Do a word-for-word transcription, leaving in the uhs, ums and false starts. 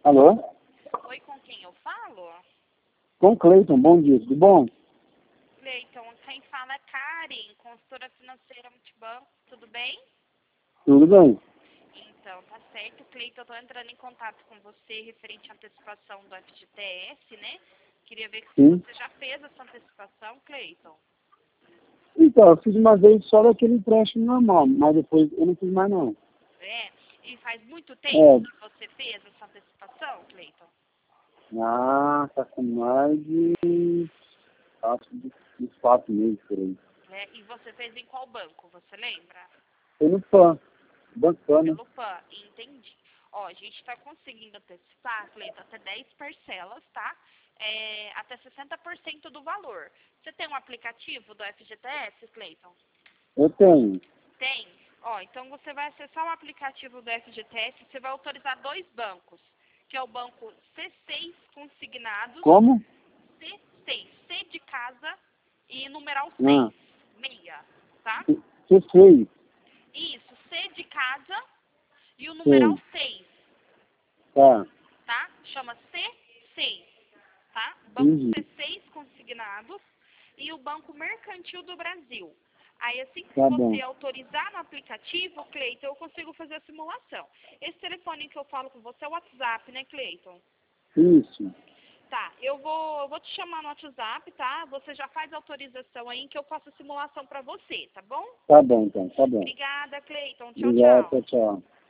Alô? Oi, com quem eu falo? Com Cleiton, bom dia, tudo bom? Cleiton, quem fala é Karen, consultora financeira Multibanco, tudo bem? Tudo bem. Então, tá certo, Cleiton, eu tô entrando em contato com você referente à antecipação do F G T S, né? Queria ver se Sim. você já fez essa antecipação, Cleiton. Então, eu fiz uma vez só daquele empréstimo normal, mas depois eu não fiz mais não. É, e faz muito É. tempo que você fez essa antecipação, Cleiton? Ah, tá com mais de... acho de uns quatro meses por aí. É, e você fez em qual banco, você lembra? Foi no P A N, Banco P A N, né? Pelo P A N, entendi. Ó, a gente está conseguindo antecipar, Cleiton, até dez parcelas, tá? É, até sessenta por cento do valor. Você tem um aplicativo do F G T S, Cleiton? Eu tenho. Tem? Ó, então você vai acessar o aplicativo do F G T S, você vai autorizar dois bancos, que é o banco C seis Consignados, Como? C seis, C de casa e numeral Ah, seis, meia, tá? você fez? Isso, C de casa e o numeral Sei. seis. Tá, Tá? Chama C seis, tá? Banco entendi. C seis Consignados e o Banco Mercantil do Brasil. Aí, assim que Tá você bom. autorizar no aplicativo, Cleiton, eu consigo fazer a simulação. Esse telefone que eu falo com você é o WhatsApp, né, Cleiton? Isso. Tá, eu vou, eu vou te chamar no WhatsApp, tá? Você já faz a autorização aí que eu faço a simulação pra você, tá bom? Tá bom, então, tá bom. Obrigada, Cleiton. Tchau, Obrigado, tchau. tchau, tchau.